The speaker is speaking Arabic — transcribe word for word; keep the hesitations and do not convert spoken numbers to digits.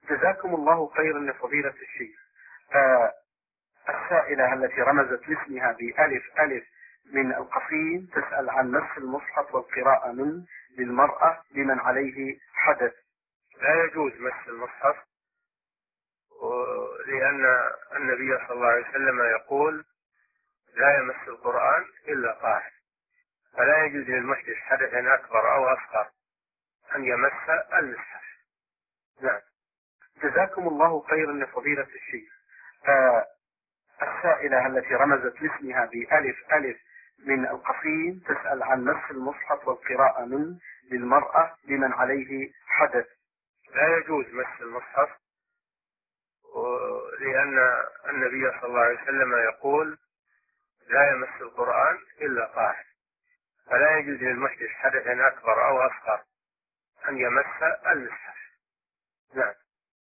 جزاكم الله خيرا لفضيلة الشيخ. آه السائلة التي رمزت لاسمها بألف ألف من القصيم تسأل عن مس المصحف والقراءة منه للمرأة لمن عليه حدث. لا يجوز مس المصحف، لأن النبي صلى الله عليه وسلم يقول لا يمس القرآن إلا طاهر، فلا يجوز للمحدث حدثا أكبر أو أصغر أن يمس المصحف. نعم. جزاكم الله خيرا لفضيلة الشيخ. آه السائلة التي رمزت لاسمها بألف ألف من القصيم تسأل عن مس المصحف والقراءة منه للمرأة لمن عليه حدث. لا يجوز مس المصحف، لأن النبي صلى الله عليه وسلم يقول لا يمس القرآن إلا طاهر، فلا يجوز للمحدث حدثا أكبر أو أصغر أن يمس المصحف. نعم.